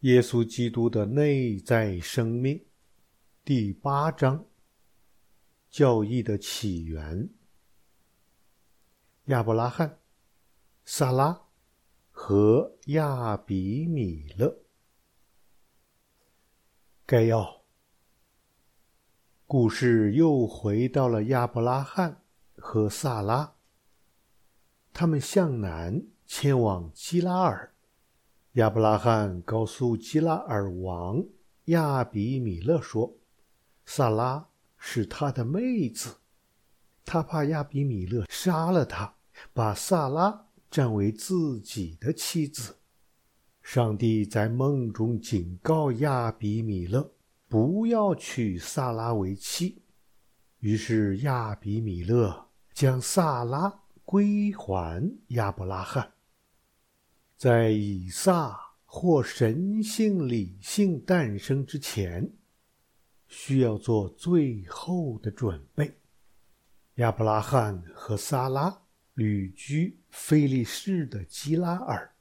耶稣基督的内在生命，第8章，教义的起源。亚伯拉罕、撒拉和亚比米勒。概要：故事又回到了亚伯拉罕和撒拉，他们向南前往基拉尔。亚伯拉罕告诉基拉尔王亚比米勒说，撒拉是他的妹子，他怕亚比米勒杀了他，把撒拉占为自己的妻子。上帝在梦中警告亚比米勒不要娶撒拉为妻，于是亚比米勒将撒拉归还亚伯拉罕。在以撒或神性理性诞生之前，需要做最后的准备。亚伯拉罕和撒拉旅居非利士的基拉尔。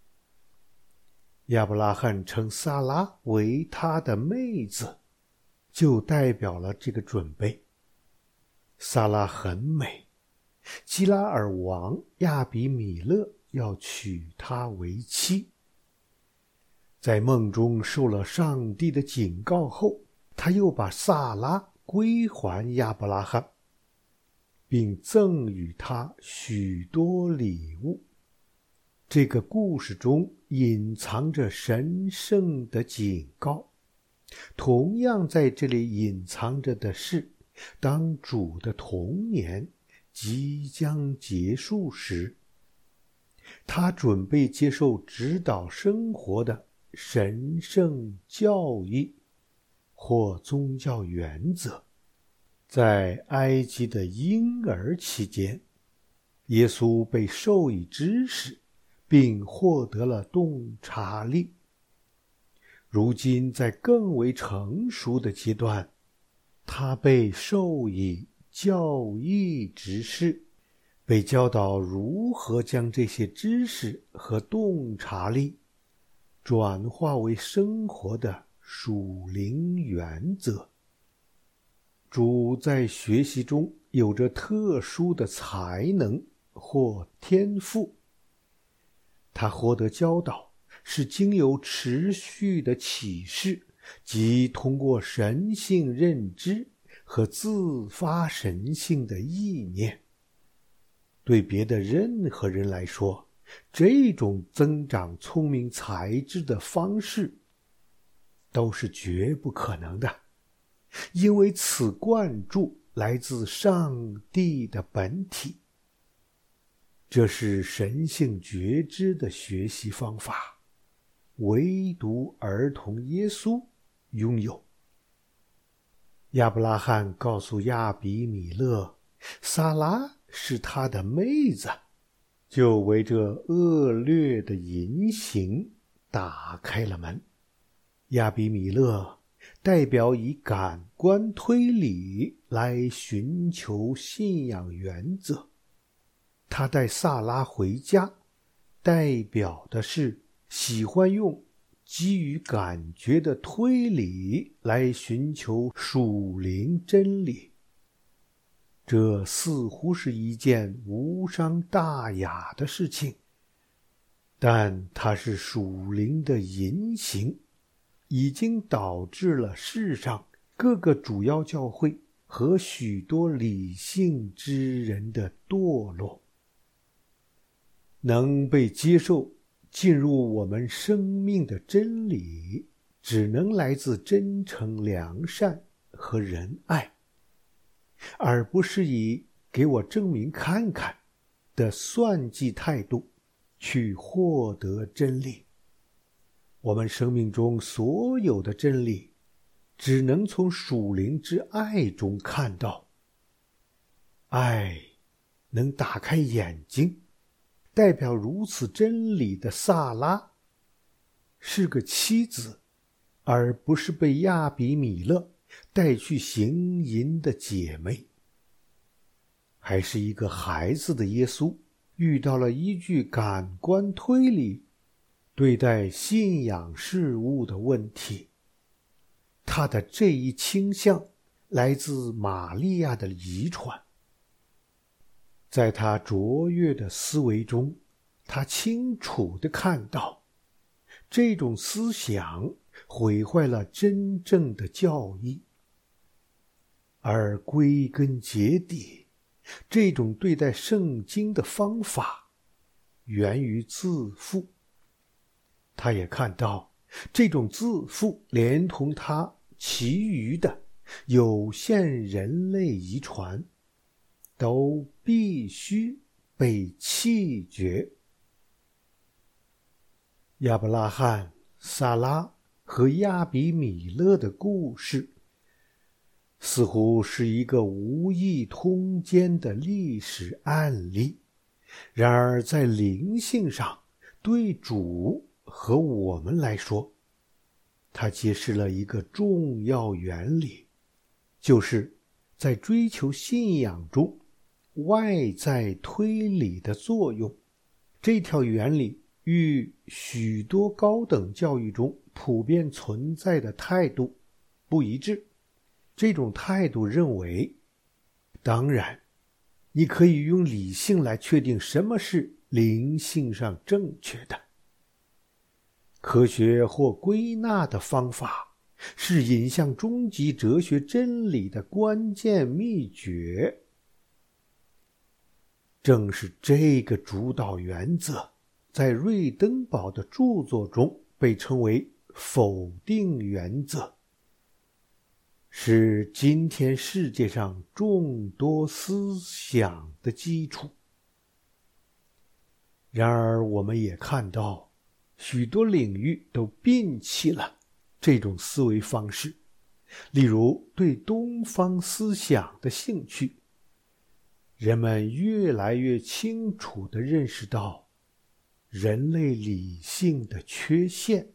亚伯拉罕称撒拉为他的妹子，就代表了这个准备。撒拉很美，基拉尔王亚比米勒要娶她为妻。在梦中受了上帝的警告后，他又把撒拉归还亚伯拉罕，并赠予他许多礼物。这个故事中隐藏着神圣的警告，同样在这里隐藏着的是，当主的童年即将结束时，他准备接受指导生活的神圣教义或宗教原则。在埃及的婴儿期间，耶稣被授以知识，并获得了洞察力。如今在更为成熟的阶段，他被授以教义知识，被教导如何将这些知识和洞察力转化为生活的属灵原则。主在学习中有着特殊的才能或天赋，他获得教导是经由持续的启示，即通过神性认知和自发神性的意念。对别的任何人来说，这种增长聪明才智的方式都是绝不可能的，因为此灌注来自上帝的本体。这是神性觉知的学习方法，唯独儿童耶稣拥有。亚伯拉罕告诉亚比米勒，撒拉是他的妹子，就为这恶劣的淫行打开了门。亚比米勒代表以感官推理来寻求信仰原则，他带撒拉回家，代表的是喜欢用基于感觉的推理来寻求属灵真理。这似乎是一件无伤大雅的事情，但它是属灵的淫行，已经导致了世上各个主要教会和许多理性之人的堕落。能被接受进入我们生命的真理，只能来自真诚良善和仁爱，而不是以给我证明看看的算计态度去获得真理。我们生命中所有的真理只能从属灵之爱中看到。爱能打开眼睛，代表如此真理的撒拉是个妻子，而不是被亚比米勒带去行淫的姐妹。还是一个孩子的耶稣遇到了依据感官推理对待信仰事物的问题。他的这一倾向来自玛利亚的遗传。在他卓越的思维中，他清楚地看到，这种思想毁坏了真正的教义，而归根结底，这种对待圣经的方法源于自负。他也看到，这种自负连同他其余的有限人类遗传都必须被弃绝。亚伯拉罕、撒拉和亚比米勒的故事似乎是一个无异通奸的历史案例，然而在灵性上，对主和我们来说，它揭示了一个重要原理，就是在追求信仰中外在推理的作用。这条原理与许多高等教育中普遍存在的态度不一致。这种态度认为，当然，你可以用理性来确定什么是灵性上正确的。科学或归纳的方法是引向终极哲学真理的关键秘诀。正是这个主导原则，在瑞登堡的著作中被称为否定原则，是今天世界上众多思想的基础。然而我们也看到，许多领域都摒弃了这种思维方式，例如对东方思想的兴趣。人们越来越清楚地认识到人类理性的缺陷。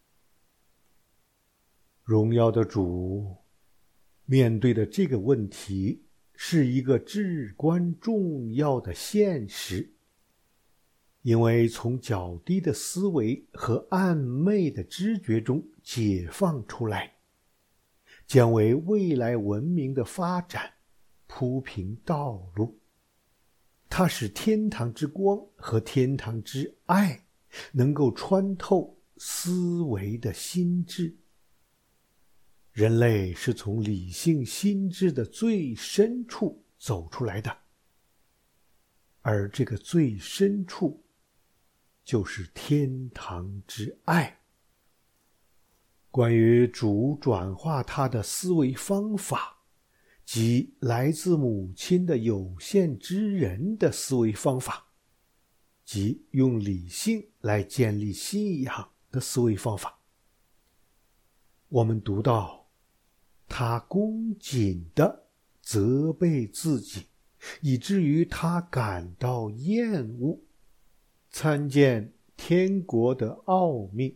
荣耀的主面对的这个问题是一个至关重要的现实，因为从较低的思维和暗昧的知觉中解放出来，将为未来文明的发展铺平道路。它使天堂之光和天堂之爱能够穿透思维的心智。人类是从理性心智的最深处走出来的，而这个最深处就是天堂之爱。关于主转化他的思维方法，即来自母亲的有限之人的思维方法，即用理性来建立信仰的思维方法，我们读到他恭谨地责备自己，以至于他感到厌恶。参见天国的奥秘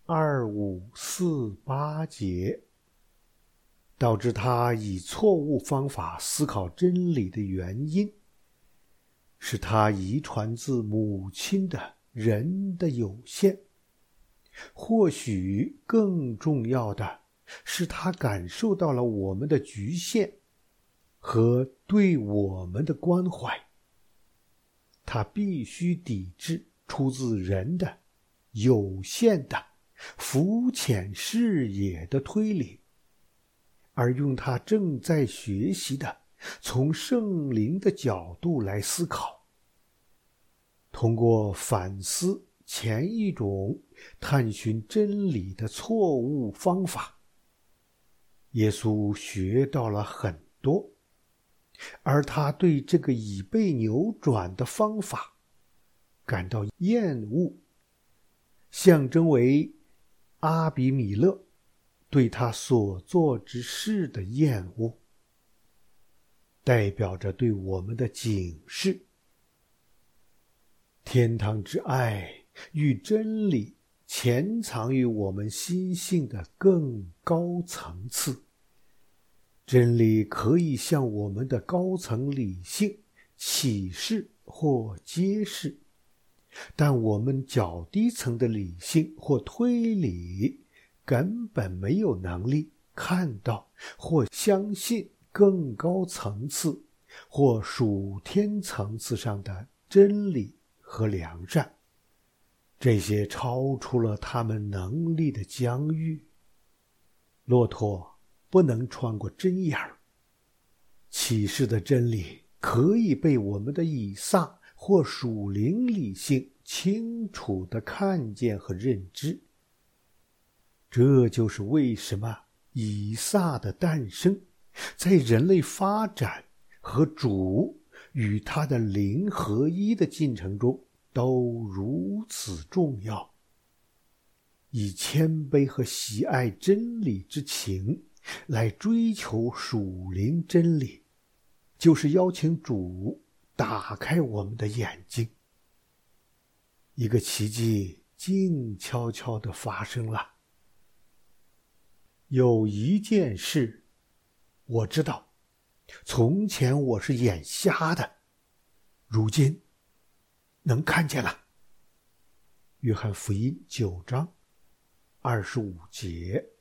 2548节。导致他以错误方法思考真理的原因，是他遗传自母亲的人的有限。或许更重要的是，他感受到了我们的局限和对我们的关怀。他必须抵制出自人的有限的肤浅视野的推理，而用他正在学习的从圣灵的角度来思考。通过反思前一种探寻真理的错误方法，耶稣学到了很多，而他对这个已被扭转的方法感到厌恶，象征为阿比米勒对他所做之事的厌恶，代表着对我们的警示。天堂之爱与真理潜藏于我们心性的更高层次，真理可以向我们的高层理性启示或揭示， 但我们较低层的理性或推理根本没有能力看到或相信更高层次或属天层次上的真理和良善，这些超出了他们能力的疆域。骆驼不能穿过针眼儿。启示的真理可以被我们的以撒或属灵理性清楚地看见和认知。这就是为什么以撒的诞生在人类发展和主与他的灵合一的进程中都如此重要。以谦卑和喜爱真理之情来追求属灵真理，就是邀请主打开我们的眼睛。一个奇迹静悄悄地发生了。有一件事我知道，从前我是眼瞎的，如今能看见了。约翰福音9章25节。